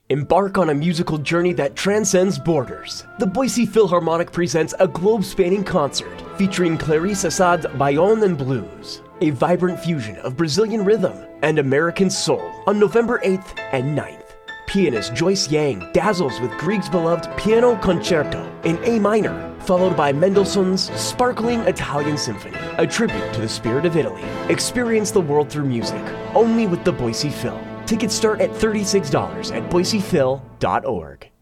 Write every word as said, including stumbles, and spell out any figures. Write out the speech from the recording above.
Embark on a musical journey that transcends borders. The Boise Philharmonic presents a globe-spanning concert featuring Clarice Assad's Bayonne and Blues, a vibrant fusion of Brazilian rhythm and American soul on November eighth and ninth. Pianist Joyce Yang dazzles with Grieg's beloved Piano Concerto in A minor, followed by Mendelssohn's sparkling Italian Symphony, a tribute to the spirit of Italy. Experience the world through music, only with the Boise Phil. Tickets start at thirty-six dollars at boise phil dot org.